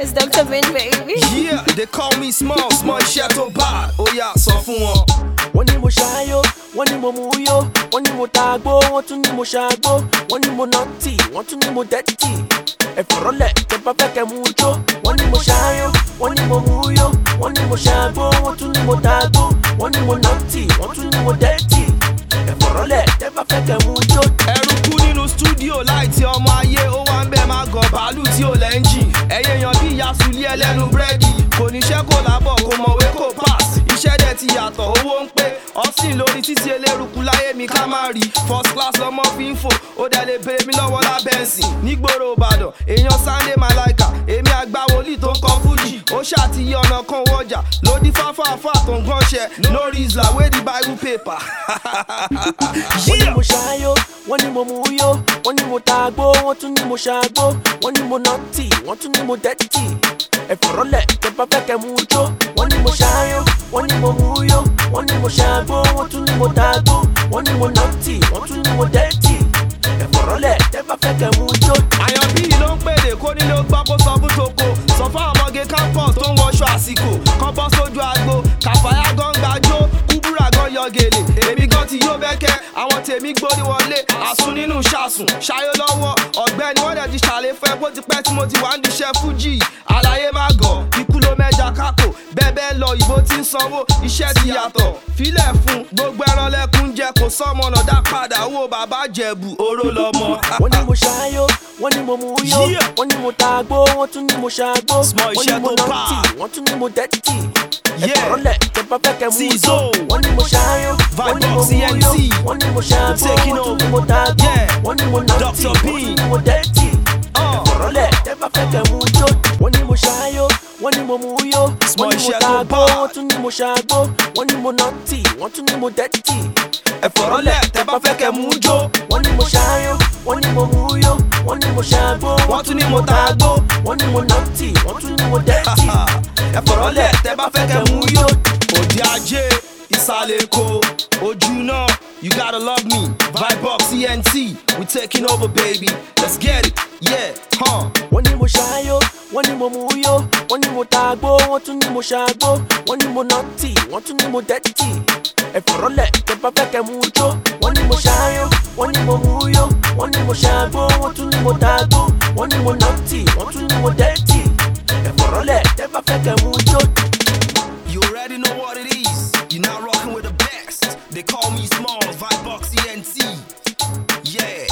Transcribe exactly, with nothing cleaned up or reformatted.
It's them to win, baby. Yeah, they call me small, small iṣẹ́ tó bad. Ó yá sọ fún wọn. Wọ́n ní mo ṣáyó, wọ́n ní mo mú yó, wọ́n ní mo tàgbó, wọ́n tún ní mo ṣàgbó, wọ́n ní mo nọ́tì, wọ́n tún ní mo dẹ́tì. Ẹ̀fọ̀rọ̀lẹ̀ tẹ bá fẹ́ kẹ́ mú jó. Wọ́n ní mo ṣáyó, wọ́n ní mo mú yó, wọ́n ní mo ṣàgbó, wọ́n tún ní mo tàgbó, wọ́n ní mo nọ́tì, wọ́n tún ní mo dẹ́tì. Ẹ̀fọ̀rọ̀lẹ̀ tẹ bá fẹ́ kẹ́ mú jó. Ẹrú kú nínú stúdíò láì tí ọmọ ayé ó wá ń bẹ́ máa gàn bàálù tí ò lẹ́ńjì. Ẹ̀yẹ èèyàn bí ìyá Sulí ẹlẹ́nu búrẹ́dì. Kò níṣẹ́ kò lábọ̀ kò mọ̀wé kò pass. Iṣẹ́ dẹ̀ ti yàtọ̀ owó ń pé. Ọ̀sìn lórí títí elérukú láyé mi ká má rí. First class lọmọ fi ń fò. Ó dẹ̀ lè bèrè mi lọ́wọ́ lábẹ́ǹsì. Nígboro Ìbàdàn, èèyàn Sunday Malaika. Èmi àgbà wòlíì tó ń kọ fújì. Ó ṣàtìyí ọ̀nà kan wọ́jà. Lòdì fáfáfá tó ń gbọ́nṣẹ́. No Rizla wey the Bible paper. Wọ́n ní mo ṣáyó, wọ́n ní mo mú yó, wọ́n ní mo tàgbó, wọ́n tún ní mo ṣàgbó, wọ́n ní mo nọ́tì, wọ́n tún ní mo dẹ́tì. Ẹ̀fọ̀rọ̀lẹ̀ tẹ bá fẹ́ kẹ́ mú jó. Wọ́n ní mo ṣáyó, wọ́n ní mo mú yó, wọ́n ní mo ṣàgbó, wọ́n tún ní mo tàgbó, wọ́n ní mo nọ́tì, wọ́n tún ní mo dẹ́tì. Ẹ̀fọ̀rọ̀lẹ̀ tẹ bá fẹ́ kẹ́ mú jó. Àyàn bí ló ń pèdè kó nílé ó gbọ́ kó sọ fún toko. Sọ fún àwọn ọmọge campus tó ń wọṣọ àsìkò. Kán bọ́ sójú agbo, Kàfáyà gan gbàjó, Kúbúrà gan yọ gèlè. Èmi gan ti yó bẹ́kẹ́, àwọn tèmi gbórí wọlé. Àsun nínú ṣàsùn, ṣayó lọ́wọ́. Ọ̀gbẹ́ni wọ́n dẹ̀ ti ṣàlè fẹ́ bó ti pẹ́ tí mo ti wá ń diṣẹ́ fújì. Àlàyé má gọ̀, ikú ló mẹ́ja kákò. Bẹ́ẹ̀ bẹ́ẹ̀ lọ ìbò tí ń sanwó, iṣẹ́ ti yàtọ̀. Fílẹ̀ fún gbogbo ẹran lẹ́kún jẹ kò sọ́mọ̀nà dá padà owó bàbá Jẹ̀bù oró lọ́mọ. Wọ́n ní mo ṣáyó, wọ́n ní mo mú yó, wọ́n ní mo tàgbó, wọ́n tún ní mo ṣàgbó, wọ́n ní mo nọ́tì, wọ́n tún ní mo dẹ́tì. Ẹ̀fọ̀rọ̀lẹ̀ tẹ bá fẹ́ kẹ́ mú jó. Wọ́n ní mo ṣáyó, wọ́n ní mo mú yó, wọ́n ní mo ṣàgbó, wọ́n tún ní mo tàgbó, wọ́n ní mo nọ́tì, wọ́n tún ní mo dẹ́tì. Ẹ̀fọ̀rọ̀lẹ̀ tẹ bá fẹ́ kẹ́ mú jó. Wọ́n ní mo ṣáyó, wọ́n ní mo mú yó, wọ́n ní mo tàgbó, wọ́n tún ní mo ṣàgbó, wọ́n ní mo nọ́tì, wọ́n tún ní mo dẹ́tì. Ẹ̀fọ̀rọ̀lẹ̀ tẹ bá fẹ́ kẹ́ mú jó. Wọ́n ní mo ṣáyó, wọ́n ní mo mú yó, wọ́n ní mo ṣàgbó, Wọ́n tún ní mo tàgbó. wọ́n ní mo nọ́tì, wọ́n tún ní mo dẹ́tì. Ẹ̀fọ̀rọ̀lẹ̀ tẹ bá fẹ́ kẹ́ mú yó. Òde ajé, ìsàlẹ̀ Èkó, ojú náà, you gotta love me. Vibebox E N T, we taking over baby. Let's get it, yeah, huh. Wọ́n ní mo ṣáyó, wọ́n ní mo mú yó, wọ́n ní mo tàgbó, wọ́n tún ní mo ṣàgbó, wọ́n ní mo nọ́tì, wọ́n tún ní mo dẹ́tì. Ẹ̀fọ̀rọ̀lẹ̀ tẹ bá fẹ́ kẹ́ mú jó. Wọ́n ní mo ṣáyó, wọ́n ní mo mú yó, wọ́n ní mo ṣàgbó, wọ́n tún ní mo tàgbó, wọ́n ní mo nọ́tì, wọ́n tún ní mo dẹ́tì. Ẹ̀fọ̀rọ̀lẹ̀ tẹ bá fẹ́ kẹ́ mú jó. You already know what it is. You're not rocking with the best. They call me small, Vibebox E N T. Yeah.